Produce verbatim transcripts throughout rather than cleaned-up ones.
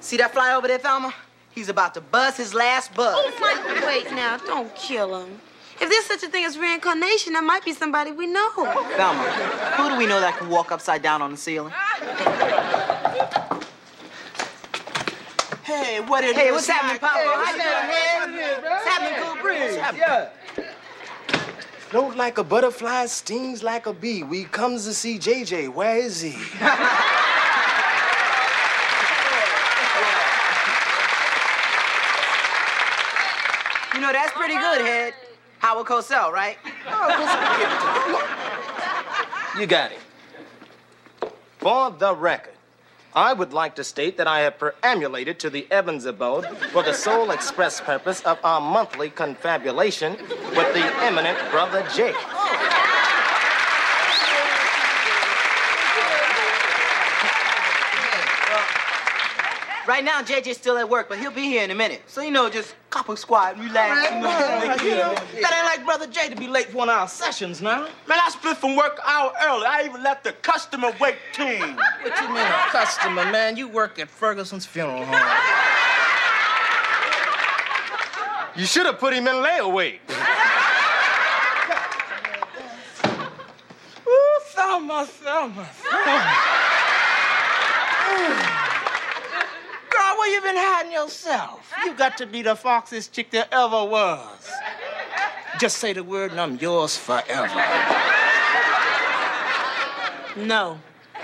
See that fly over there, Thelma? He's about to buzz his last buzz. Oh, Michael, wait now. Don't kill him. If there's such a thing as reincarnation, that might be somebody we know. Thelma, who do we know that can walk upside down on the ceiling? Hey, what it Hey, is? what's happening, Papa? Hey, How what's you doing, man? What's happening, Cool Breeze? Yeah. Float like a butterfly, stings like a bee. We comes to see J J. Where is he? You know, that's pretty good, Head. Howard Cosell, right? You got it. For the record, I would like to state that I have perambulated to the Evans abode for the sole express purpose of our monthly confabulation with the eminent Brother Jake. Right now, J J's still at work, but he'll be here in a minute. So, you know, just cop a squat, relax. You know, That ain't like Brother Jay to be late for one of our sessions now. Man, I split from work an hour early. I even left the customer wait team. What you mean a customer, man? You work at Ferguson's funeral home. You should have put him in layaway. Ooh, Thelma, Thelma, Thelma. Girl, where you been hiding yourself? You got to be the foxiest chick there ever was. Just say the word and I'm yours forever. No.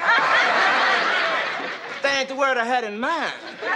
That ain't the word I had in mind.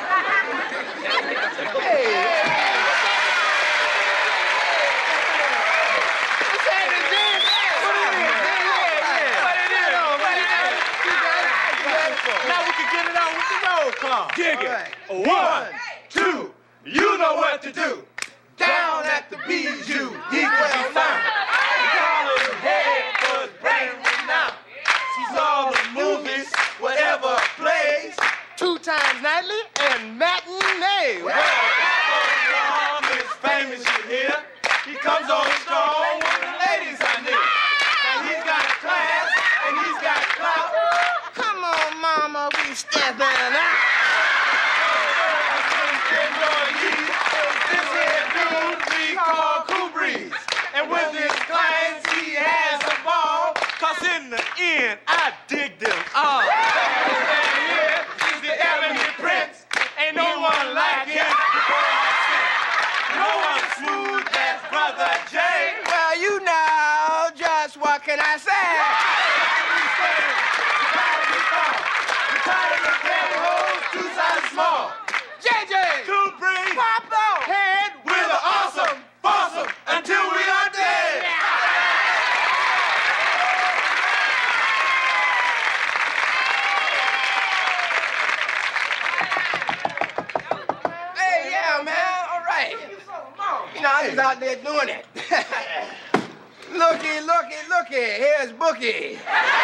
Now we can get it on with the roll call. Dig it. Right. One, two, you know what to do. Down at the Bijou, he will be found. Dollar head for his brain renowned. Sees all the movies, whatever plays. Two times nightly and matinee. Well, Mom is famous, you hear. He comes on strong with the ladies I knew. Now he's got class and he's got clout. Come on, mama, we stepping out. This here dude we call Cool Breeze. And with his clients, he has a ball. Cause in the end, I dig them all. And here is the Ebony Prince. Ain't no one like him. No one smooth as Brother Jay. Well, you know, just what can I say? Two size small. J J! Cool Breeze. Papa! Head with an awesome, awesome until we are dead. Hey, yeah, man, all right. You know, I was out there doing it. Looky, looky, looky, here's Bookie.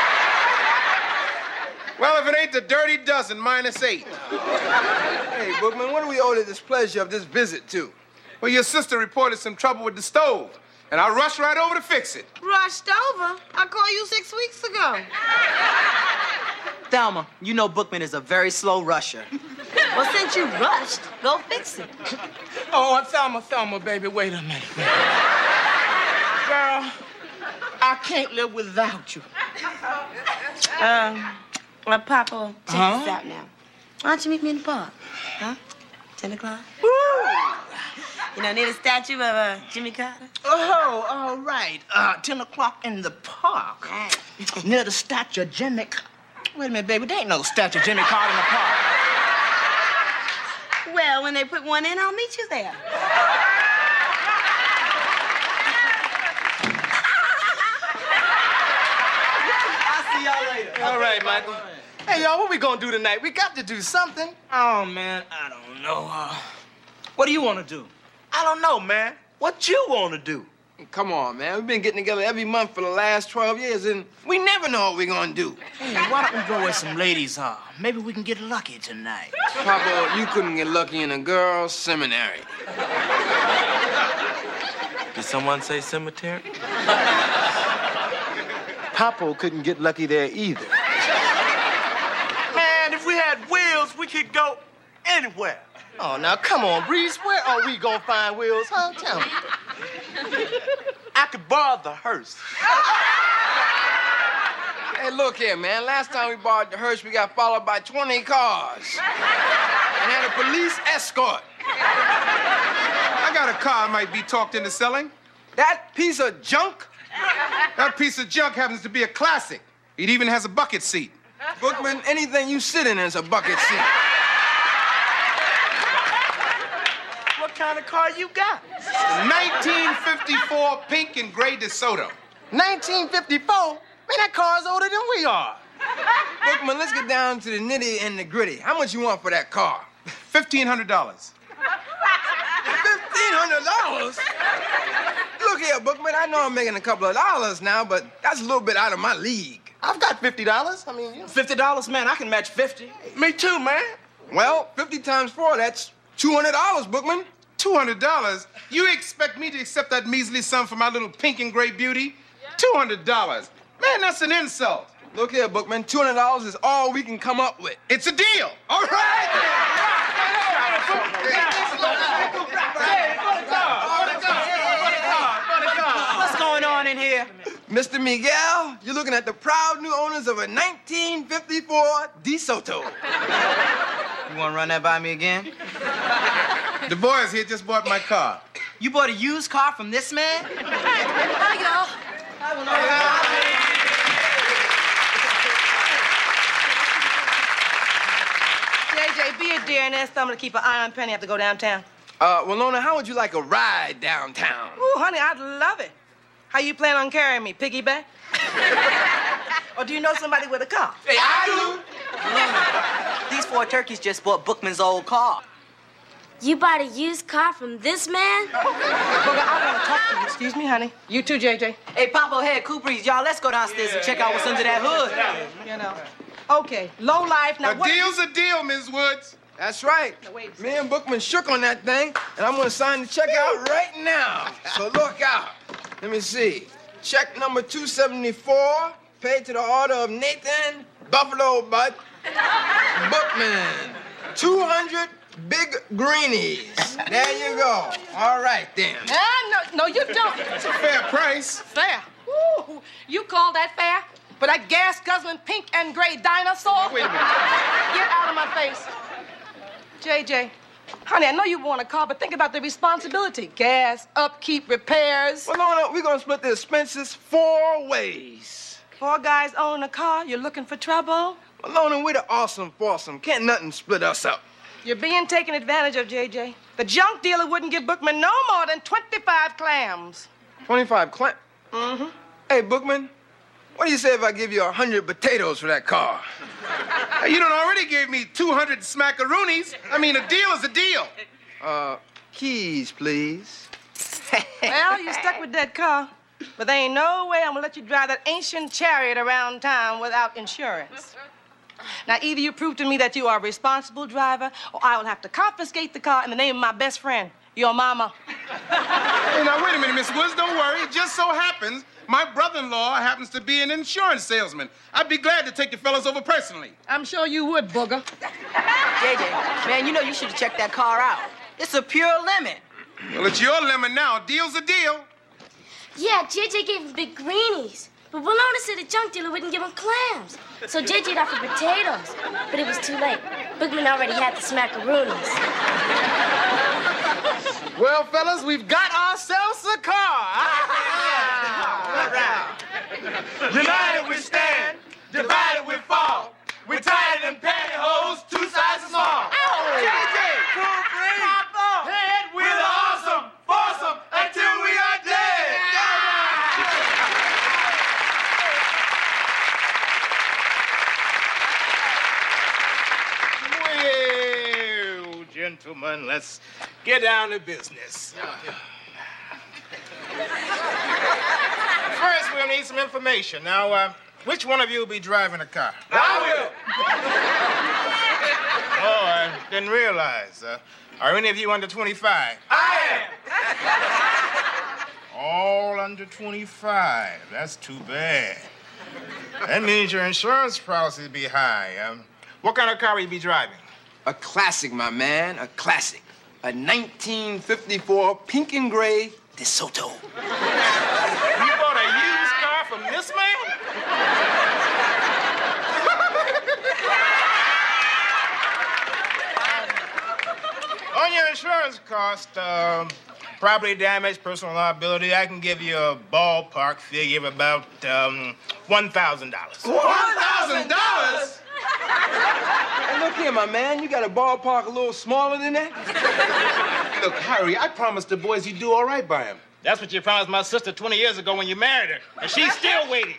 Well, if it ain't the Dirty Dozen, minus eight. Hey, Bookman, what do we owe the displeasure of this visit to? Well, your sister reported some trouble with the stove, and I rushed right over to fix it. Rushed over? I called you six weeks ago. Thelma, you know Bookman is a very slow rusher. Well, since you rushed, go fix it. Oh, Thelma, Thelma, baby, wait a minute. Girl, I can't live without you. Um, well, Papa, check Huh? this out now. Why don't you meet me in the park? Huh? Ten o'clock? Woo! You know, near the statue of uh, Jimmy Carter? Oh, all right. Uh, ten o'clock in the park. Right. Near the statue of Jimmy Carter. Wait a minute, baby, there ain't no statue of Jimmy Carter in the park. Well, when they put one in, I'll meet you there. I'll see y'all later. All right, Michael. Hey, y'all, what we gonna do tonight? We got to do something. Oh, man, I don't know. Uh, what do you want to do? I don't know, man. What you want to do? Come on, man. We've been getting together every month for the last twelve years, and we never know what we're gonna do. Hey, why don't we go where some ladies are? Maybe we can get lucky tonight. Papa, you couldn't get lucky in a girls' seminary. Did someone say cemetery? Papo couldn't get lucky there either. Man, if we had wheels, we could go anywhere. Oh, now come on, Breeze. Where are we gonna find wheels, huh? Tell me. I could borrow the hearse. Hey, look here, man. Last time we borrowed the hearse, we got followed by twenty cars and had a police escort. I got a car I might be talked into selling. That piece of junk? That piece of junk happens to be a classic. It even has a bucket seat. Bookman, anything you sit in is a bucket seat. What kind of car you got? nineteen fifty-four pink and gray DeSoto. nineteen fifty-four? Man, that car's older than we are. Bookman, let's get down to the nitty and the gritty. How much you want for that car? fifteen hundred dollars. fifteen hundred dollars? Look here, Bookman, I know I'm making a couple of dollars now, but that's a little bit out of my league. I've got fifty dollars. I mean, you know. fifty dollars, man. I can match fifty. Me too, man. Well, fifty times four, that's two hundred dollars, Bookman. two hundred dollars? You expect me to accept that measly sum for my little pink and gray beauty? two hundred dollars. Man, that's an insult. Look here, Bookman, two hundred dollars is all we can come up with. It's a deal. All right. What's going on in here? Mister Miguel, you're looking at the proud new owners of a nineteen fifty-four DeSoto. You want to run that by me again? The boys here just bought my car. You bought a used car from this man? Hi, y'all. J J, be a dear and ask someone to keep an eye on Penny after go downtown. Uh, Winona, how would you like a ride downtown? Ooh, honey, I'd love it. How you plan on carrying me? Piggyback? Or do you know somebody with a car? Hey, I do. These four turkeys just bought Bookman's old car. You bought a used car from this man? Booger, I want to talk to you. Excuse me, honey. You too, J J. Hey, Papa Head, Cool Breeze, y'all, let's go downstairs and check out what's under that hood. You know. Okay, low life. Now, A what... deal's a deal, Miz Woods. That's right. Now, wait a Me and Bookman shook on that thing, and I'm gonna sign the check out right now. So look out. Let me see. Check number two seventy-four, paid to the order of Nathan Buffalo Butt Bookman. two hundred big greenies. There you go. All right, then. Ah, no, no, you don't. It's a fair price. Fair. Ooh, you call that fair? For that gas-guzzling pink and gray dinosaur? Wait a minute. Get out of my face. J J, honey, I know you want a car, but think about the responsibility. Gas, upkeep, repairs. Well, no, no, we're gonna split the expenses four ways. Four guys owning a car, you're looking for trouble? Well, Lona, we're the awesome foursome. Can't nothing split us up. You're being taken advantage of, J J. The junk dealer wouldn't give Bookman no more than twenty-five clams. twenty-five clam. Mm-hmm. Hey, Bookman, what do you say if I give you a hundred potatoes for that car? Hey, you done already gave me two hundred smackaroonies. I mean, a deal is a deal. Uh, keys, please. Well, you stuck with that car, but there ain't no way I'm gonna let you drive that ancient chariot around town without insurance. Now, either you prove to me that you are a responsible driver, or I will have to confiscate the car in the name of my best friend, your mama. Hey, now, wait a minute, Miss Woods. Don't worry. It just so happens my brother-in-law happens to be an insurance salesman. I'd be glad to take you fellas over personally. I'm sure you would, Booger. J J, man, you know you should have checked that car out. It's a pure lemon. Well, it's your lemon now. Deal's a deal. Yeah, J J gave him big greenies. But Winona said the junk dealer wouldn't give him clams. So J J'd offered potatoes. But it was too late. Bookman already had the smackaroonies. Well, fellas, we've got ourselves a car. United we stand, divided we fall. We're tighter than pantyhose, two sizes small. J J, Cool Breeze, head with the awesome, awesome until we are dead. Well, gentlemen, let's get down to business. First, we'll need some information. Now, uh, which one of you will be driving the car? I will. Oh, I didn't realize. Uh, are any of you under twenty-five? I am. All under twenty-five. That's too bad. That means your insurance policy will be high. Um, what kind of car will you be driving? A classic, my man, a classic. A nineteen fifty-four pink and gray DeSoto. You bought a used car from this man? On your insurance cost, um, property damage, personal liability, I can give you a ballpark figure of about um, one thousand dollars. one thousand dollars? Hey, look here, my man. You got a ballpark a little smaller than that? Look, Harry, I promised the boys you'd do all right by him. That's what you promised my sister twenty years ago when you married her, and she's still waiting.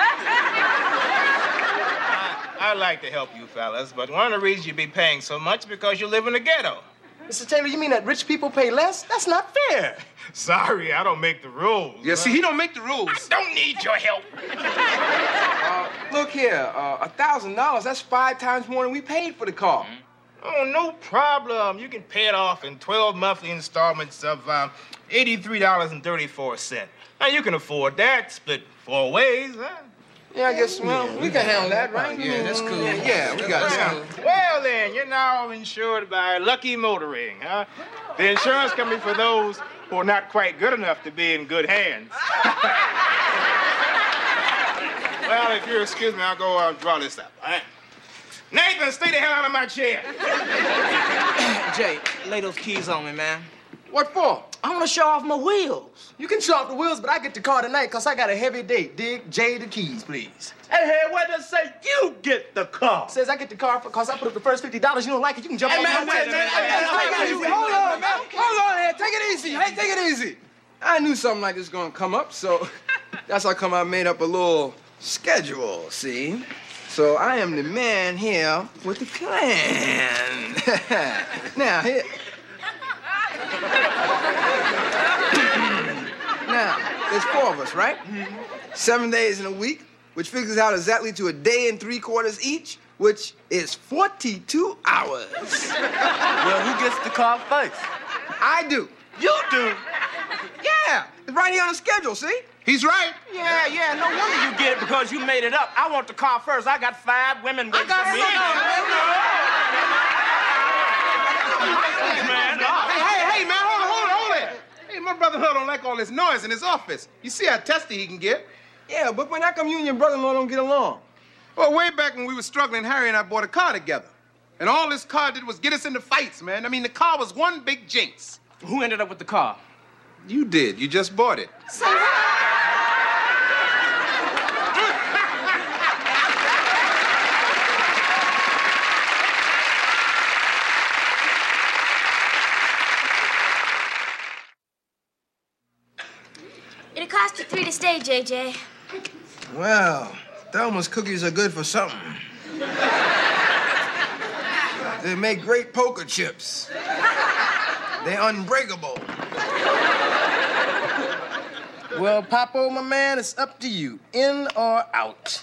I, I'd like to help you fellas, but one of the reasons you'd be paying so much is because you live in the ghetto. Mister Taylor, you mean that rich people pay less? That's not fair. Sorry, I don't make the rules. Yeah, see, he don't make the rules. I don't need your help. Uh, look here, uh, a thousand dollars, that's five times more than we paid for the car. Mm-hmm. Oh, no problem. You can pay it off in twelve monthly installments of uh, eighty-three dollars and thirty-four cents. Now, you can afford that, split four ways, huh? Yeah, I guess, well, we can handle that, right? Yeah, that's cool. Yeah, yeah, we got Yeah. it. Well, then, you're now insured by Lucky Motoring, huh? The insurance company for those who are not quite good enough to be in good hands. Well, if you'll excuse me, I'll go uh, draw this up, all right? Nathan, stay the hell out of my chair. Jay, lay those keys on me, man. What for? I want to show off my wheels. You can show off the wheels, but I get the car tonight because I got a heavy date. Dig, Jay, the keys, please. Hey, hey, what does it say you get the car? Says I get the car because I put up the first fifty dollars. You don't like it, you can jump Hey, on man, my wait, way. man, hey, man, take it easy. Hold on, man. Hold on here. Take it easy. Hey, take it easy. I knew something like this was going to come up, so that's how come I made up a little schedule, see? So I am the man here with the plan. Now, here. Now, there's four of us, right? Seven days in a week, which figures out exactly to a day and three quarters each, which is forty-two hours. Well, who gets the car first? I do. You do. Yeah, it's right here on the schedule, see? He's right. Yeah, yeah, no wonder you get it because you made it up. I want the car first. I got five women waiting for me. Hey, hey, hey, man, hold it, hold it, hold it. Hey, my brother-in-law don't like all this noise in his office. You see how testy he can get? Yeah, but when how come you and your brother-in-law don't get along? Well, way back when we were struggling, Harry and I bought a car together. And all this car did was get us into fights, man. I mean, the car was one big jinx. Who ended up with the car? You did. You just bought it. It'll cost you three to stay, J J. Well, Thelma's cookies are good for something. They make great poker chips. They're unbreakable. Well, Papo, my man, it's up to you. In or out?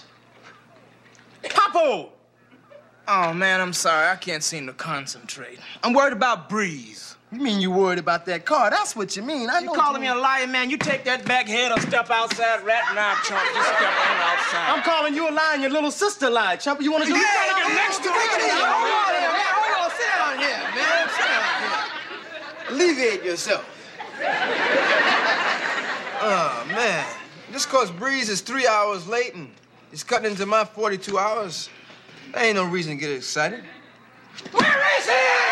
Papo! Oh, man, I'm sorry. I can't seem to concentrate. I'm worried about Breeze. You mean you worried about that car? That's what you mean. I You know calling me a liar, man? You take that back head or step outside right now, chump. Just step on outside. I'm calling you a liar and your little sister lied, Chump. You want to do Yeah, that? yeah, yeah, next to me. Hold on here, man. Hold on. Sit down here, man. Sit down here. Alleviate yourself. Oh, man. Just because Breeze is three hours late and he's cutting into my forty-two hours, there ain't no reason to get excited. Where is he?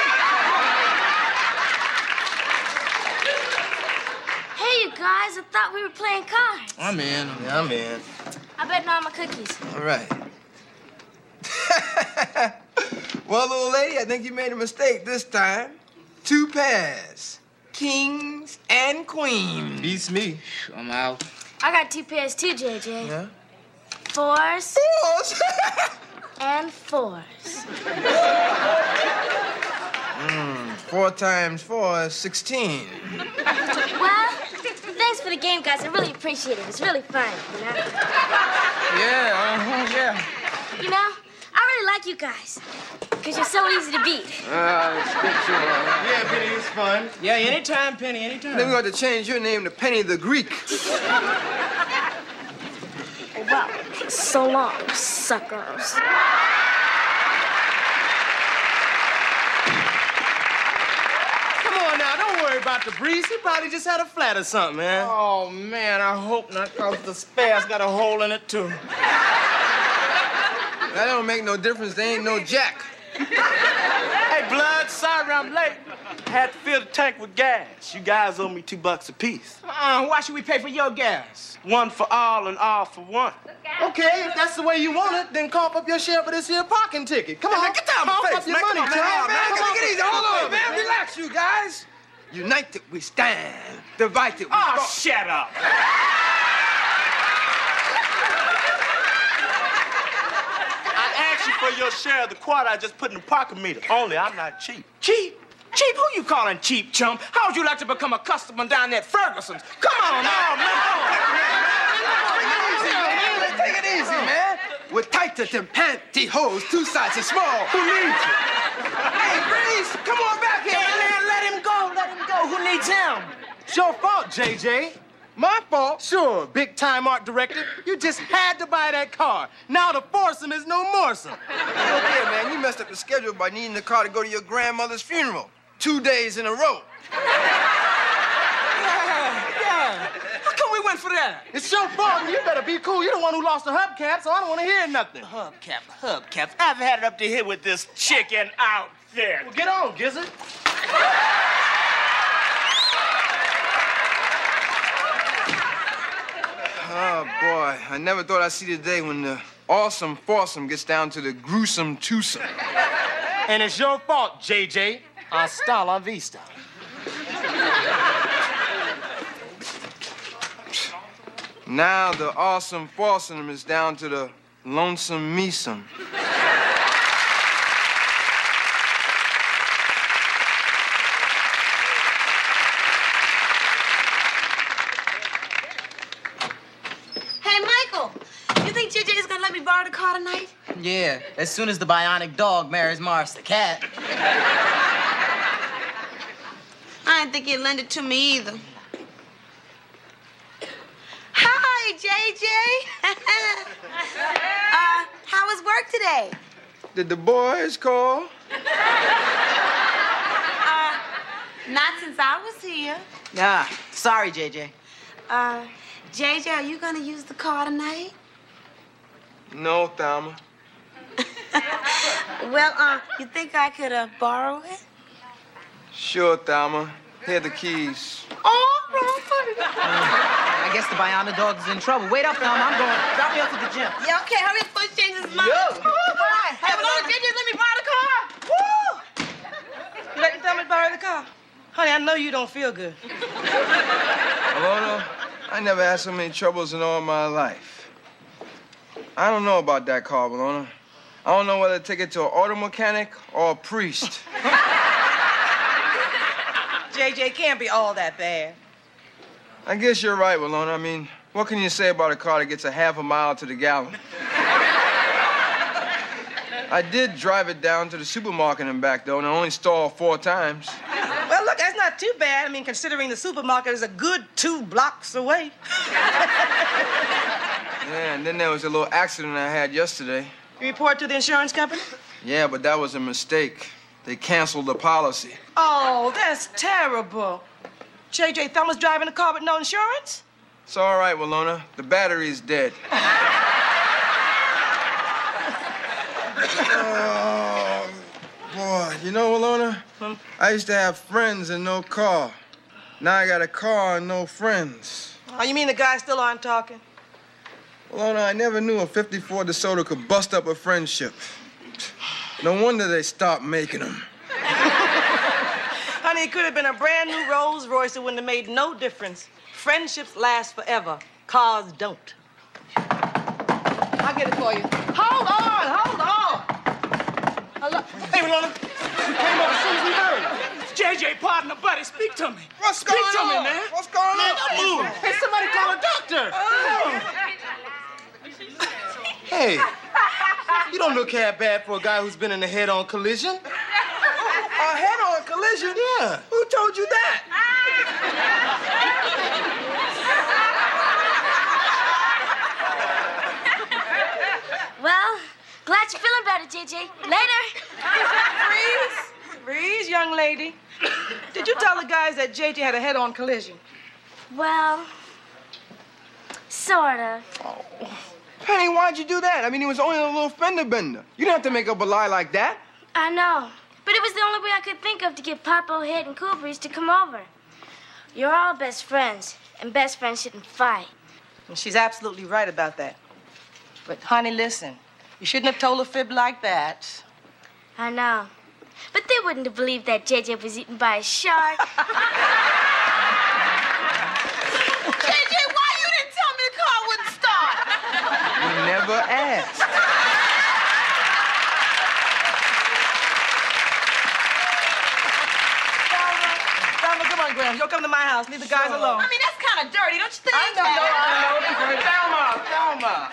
Hey, you guys, I thought we were playing cards. I'm in. Yeah, I'm in. I bet on my cookies. All right. Well, little lady, I think you made a mistake this time. Two pairs. Kings and queens. Beats me. I'm out. I got two pairs too, J J. Yeah? Fours Fours. and fours. mm, four times four is sixteen. Well, thanks for the game, guys. I really appreciate it. It's really fun, you know? Yeah, uh-huh, yeah. You know, I really like you guys. Because you're so easy to beat. Uh, Yeah, Penny, it's fun. Yeah, anytime, Penny, anytime. then we're going to change your name to Penny the Greek. Well, so long, suckers. about the Breeze. He probably just had a flat or something, man. Oh, man, I hope not, because the spare's got a hole in it, too. That don't make no difference. There ain't no jack. Hey, Blood, sorry I'm late. Had to fill the tank with gas. You guys owe me two bucks apiece. Uh, why should we pay for your gas? One for all and all for one. Okay, if that's the way you want it, then cough up your share for this here parking ticket. Come Hey, on, man, get down my cough face, up your man. money, Come on, child. man. Come Come on, on, get easy. Hold on, man. Relax, you guys. United we stand. Divided we Oh, fall. shut up. I asked you for your share of the quarter I just put in the parking meter. Only I'm not cheap. Cheap? Cheap? Who you calling cheap, chump? How would you like to become a customer down there at Ferguson's? Come on, now, man. Take it easy, man. We're tighter than pantyhose, two sizes small. Who needs it? Hey, Breeze, come on back here, man. Let him go, let him go. Who needs him? It's your fault, J J. My fault. Sure, big time art director. You just had to buy that car. Now the foursome is no moresome. Okay, man, you messed up the schedule by needing the car to go to your grandmother's funeral. Two days in a row. Yeah. How come we went for that? It's your fault, and you better be cool. You're the one who lost the hubcap, so I don't want to hear nothing. Hubcap, hubcaps. I've had it up to here with this chicken out there. Well, get on, Gizzard. Oh, boy, I never thought I'd see the day when the awesome foursome gets down to the gruesome twosome. And it's your fault, J J. Hasta la vista. Now the awesome foursome is down to the lonesome mesome. Hey, Michael, you think J J is gonna let me borrow the car tonight? Yeah, as soon as the bionic dog marries Morris the cat. I didn't think he'd lend it to me either. Hi, J J. uh, how was work today? Did the boys call? Uh, not since I was here. Ah, sorry, J J. Uh, J J, are you gonna use the car tonight? No, Thelma. Well, uh, you think I could uh, borrow it? Sure, Thelma. Here are the keys. Oh, I guess the bionic dog is in trouble. Wait up, Thelma. I'm going. Drop me off to the gym. yeah, okay, hurry up before he changes his mind. Yo. Hi. Hey, Malone, J J, let me borrow the car. Woo! You let tell me to borrow the car? Honey, I know you don't feel good. Alona, I never had so many troubles in all my life. I don't know about that car, Alona. I don't know whether to take it to an auto mechanic or a priest. J J can't be all that bad. I guess you're right, Walona. I mean, what can you say about a car that gets a half a mile to the gallon? I did drive it down to the supermarket and back, though, and I only stalled four times. Well, look, that's not too bad. I mean, considering the supermarket is a good two blocks away. Yeah, and then there was a little accident I had yesterday. You report to the insurance company? Yeah, but that was a mistake. They canceled the policy. Oh, that's terrible. J J Thomas driving a car with no insurance? It's all right, Walona. The battery's dead. Oh, boy. You know, Walona, Hmm? I used to have friends and no car. Now I got a car and no friends. Oh, you mean the guys still aren't talking? Walona, I never knew a fifty-four DeSoto could bust up a friendship. No wonder they stopped making them. Honey, it could have been a brand new Rolls Royce. It wouldn't have made no difference. Friendships last forever. Cars don't. I'll get it for you. Hold on, hold on. Hello. Hey, Walona, we came up as soon as we heard. J J, partner, buddy, speak to me. What's Speak going to on? me, man. What's going Man, on? don't move. Hey, somebody call a doctor. Oh. Hey, you don't look half bad for a guy who's been in a head-on collision. A head-on collision? Yeah. Who told you that? Well, glad you're feeling better, J J. Later. Freeze. Breeze, young lady. Did you tell the guys that J J had a head-on collision? Well, sort of. Oh. Penny, why'd you do that? I mean, he was only a little fender bender. You didn't have to make up a lie like that. I know. But it was the only way I could think of to get Papa, Head, and Cool Breeze to come over. You're all best friends, and best friends shouldn't fight. And she's absolutely right about that. But, honey, listen. You shouldn't have told a fib like that. I know. But they wouldn't have believed that J J was eaten by a shark. J J, why you didn't tell me the car wouldn't start? You never asked. Thelma, come on, Graham. You'll come to my house. Leave the guys alone. I mean, that's kind of dirty, don't you think? I know, I know. Thelma,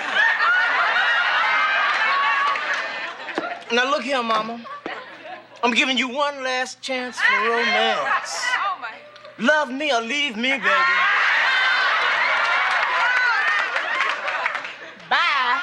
Thelma. Now, look here, Mama. I'm giving you one last chance for romance. Oh, my. Love me or leave me, baby. Bye.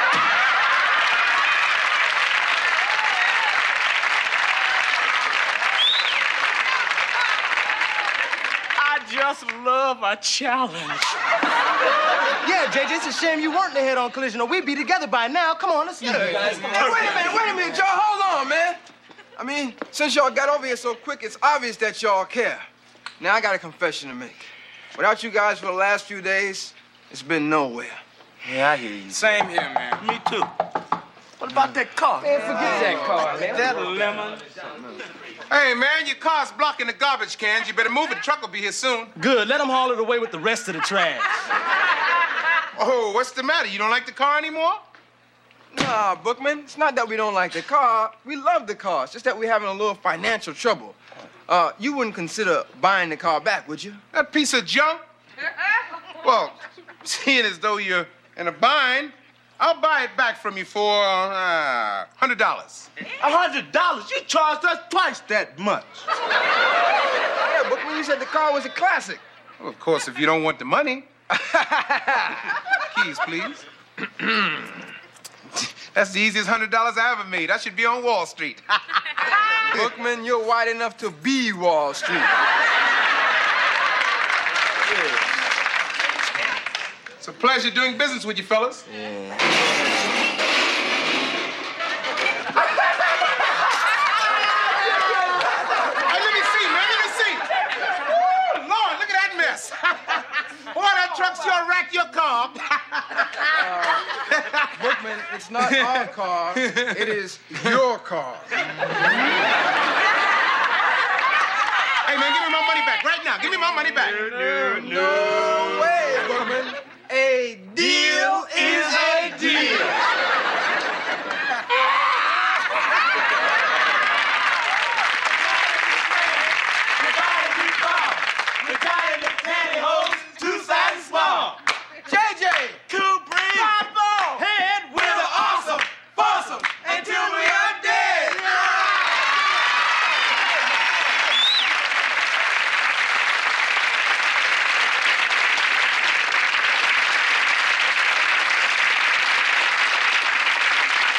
I just love a challenge. Yeah, J J, it's a shame you weren't in the head-on collision, or we'd be together by now. Come on, let's leave, you guys. Come on. Wait a minute, wait a minute, y'all. Hold on, man. I mean, since y'all got over here so quick, it's obvious that y'all care. Now, I got a confession to make. Without you guys for the last few days, it's been nowhere. Yeah, I hear you. Same here, man. Me too. What about that car? Man, forget that car, man. That lemon. Hey, man, your car's blocking the garbage cans. You better move it. The truck will be here soon. Good. Let them haul it away with the rest of the trash. Oh, what's the matter? You don't like the car anymore? Nah, Bookman, it's not that we don't like the car. We love the car. It's just that we're having a little financial trouble. Uh, you wouldn't consider buying the car back, would you? That piece of junk? Well, seeing as though you're in a bind, I'll buy it back from you for uh, one hundred dollars. A hundred dollars? You charged us twice that much. Yeah, Bookman, you said the car was a classic. Well, of course, if you don't want the money. Keys, please. That's the easiest one hundred dollars I ever made. I should be on Wall Street. Bookman, you're wide enough to be Wall Street. Yeah. It's a pleasure doing business with you, fellas. Yeah. Hey, let me see, man, let me see. Woo, Lord, look at that mess. Boy, that truck sure racked your car. uh, Bookman, it's not our car. It is your car. Hey, man, give me my money back right now. Give me my money back. No, no.